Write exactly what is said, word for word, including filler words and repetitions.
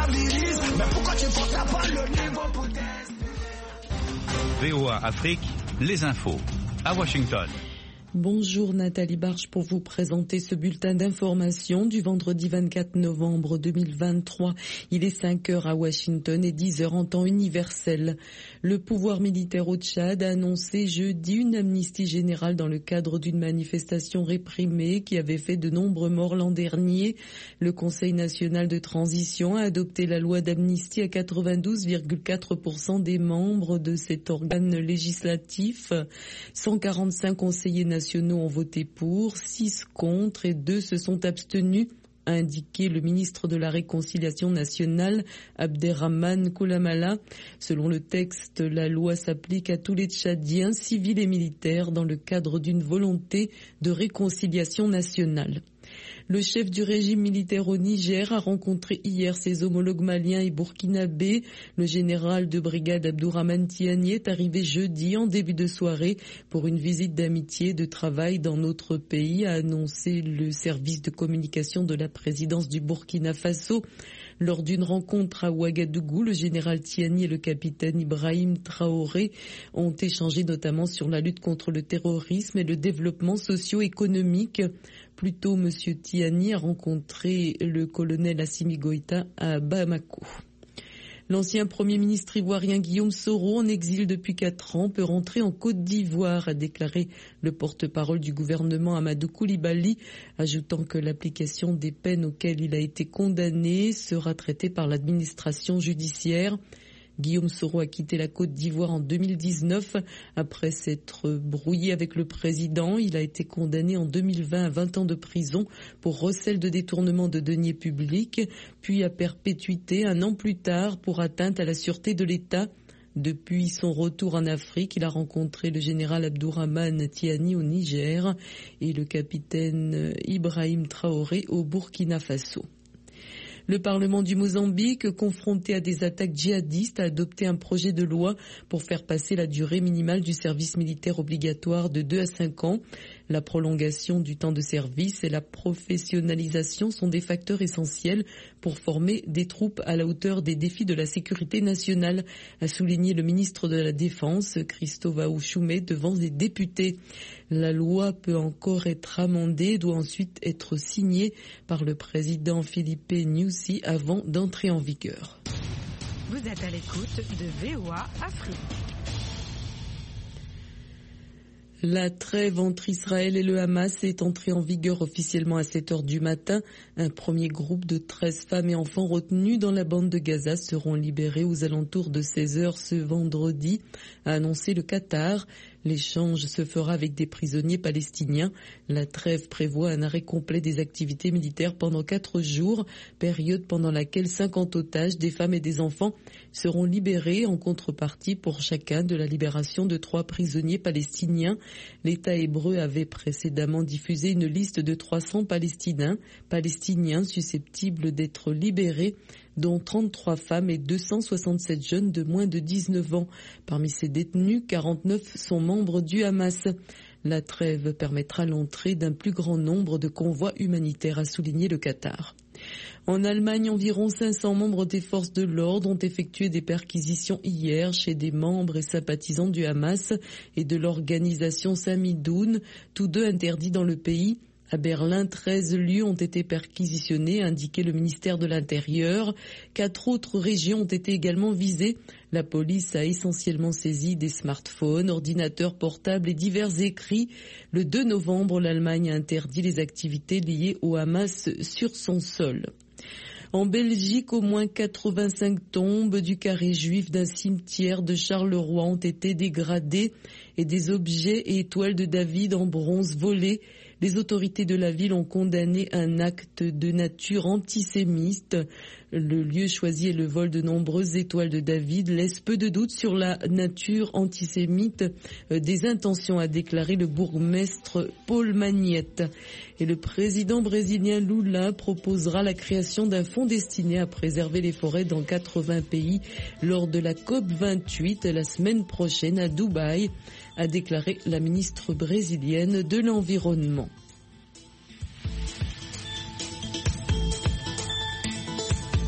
virus. Mais pourquoi tu portes pas le niveau pour tester? V O A Afrique, les infos à Washington. Bonjour Nathalie Barche pour vous présenter ce bulletin d'information du vendredi vingt-quatre novembre deux mille vingt-trois. Il est cinq heures à Washington et dix heures en temps universel. Le pouvoir militaire au Tchad a annoncé jeudi une amnistie générale dans le cadre d'une manifestation réprimée qui avait fait de nombreux morts l'an dernier. Le Conseil national de transition a adopté la loi d'amnistie à quatre-vingt-douze virgule quatre pour cent des membres de cet organe législatif. cent quarante-cinq conseillers nationaux ont voté pour, six contre et deux se sont abstenus, a indiqué le ministre de la Réconciliation nationale, Abderrahmane Koulamala. Selon le texte, la loi s'applique à tous les Tchadiens, civils et militaires, dans le cadre d'une volonté de réconciliation nationale. Le chef du régime militaire au Niger a rencontré hier ses homologues maliens et burkinabés. Le général de brigade Abdourahmane Tiani est arrivé jeudi en début de soirée pour une visite d'amitié et de travail dans notre pays, a annoncé le service de communication de la présidence du Burkina Faso. Lors d'une rencontre à Ouagadougou, le général Tiani et le capitaine Ibrahim Traoré ont échangé notamment sur la lutte contre le terrorisme et le développement socio-économique. Plus tôt, M. Tiani a rencontré le colonel Assimi Goïta à Bamako. L'ancien Premier ministre ivoirien Guillaume Soro, en exil depuis quatre ans, peut rentrer en Côte d'Ivoire, a déclaré le porte-parole du gouvernement Amadou Koulibaly, ajoutant que l'application des peines auxquelles il a été condamné sera traitée par l'administration judiciaire. Guillaume Soro a quitté la Côte d'Ivoire en deux mille dix-neuf après s'être brouillé avec le président. Il a été condamné en deux mille vingt à vingt ans de prison pour recel de détournement de deniers publics, puis à perpétuité un an plus tard pour atteinte à la sûreté de l'État. Depuis son retour en Afrique, il a rencontré le général Abdourahmane Tiani au Niger et le capitaine Ibrahim Traoré au Burkina Faso. Le Parlement du Mozambique, confronté à des attaques djihadistes, a adopté un projet de loi pour faire passer la durée minimale du service militaire obligatoire de deux à cinq ans. La prolongation du temps de service et la professionnalisation sont des facteurs essentiels pour former des troupes à la hauteur des défis de la sécurité nationale, a souligné le ministre de la Défense, Christophe Aouchoumé, devant les députés. La loi peut encore être amendée et doit ensuite être signée par le président Philippe Nyusi avant d'entrer en vigueur. Vous êtes à l'écoute de V O A Afrique. La trêve entre Israël et le Hamas est entrée en vigueur officiellement à sept heures du matin. Un premier groupe de treize femmes et enfants retenus dans la bande de Gaza seront libérés aux alentours de seize heures ce vendredi, a annoncé le Qatar. L'échange se fera avec des prisonniers palestiniens. La trêve prévoit un arrêt complet des activités militaires pendant quatre jours, période pendant laquelle cinquante otages, des femmes et des enfants, seront libérés en contrepartie pour chacun de la libération de trois prisonniers palestiniens. L'État hébreu avait précédemment diffusé une liste de trois cents Palestiniens, Palestiniens susceptibles d'être libérés, dont trente-trois femmes et deux cent soixante-sept jeunes de moins de dix-neuf ans. Parmi ces détenus, quarante-neuf sont membres du Hamas. La trêve permettra l'entrée d'un plus grand nombre de convois humanitaires, a souligné le Qatar. En Allemagne, environ cinq cents membres des forces de l'ordre ont effectué des perquisitions hier chez des membres et sympathisants du Hamas et de l'organisation Samidoun, tous deux interdits dans le pays. À Berlin, treize lieux ont été perquisitionnés, a indiqué le ministère de l'Intérieur. Quatre autres régions ont été également visées. La police a essentiellement saisi des smartphones, ordinateurs portables et divers écrits. Le deux novembre, l'Allemagne a interdit les activités liées au Hamas sur son sol. En Belgique, au moins quatre-vingt-cinq tombes du carré juif d'un cimetière de Charleroi ont été dégradées et des objets et étoiles de David en bronze volés. Les autorités de la ville ont condamné un acte de nature antisémite. Le lieu choisi et le vol de nombreuses étoiles de David laissent peu de doute sur la nature antisémite des intentions, a déclaré le bourgmestre Paul Magnette. Et le président brésilien Lula proposera la création d'un fonds destiné à préserver les forêts dans quatre-vingts pays lors de la COP vingt-huit la semaine prochaine à Dubaï, a déclaré la ministre brésilienne de l'Environnement.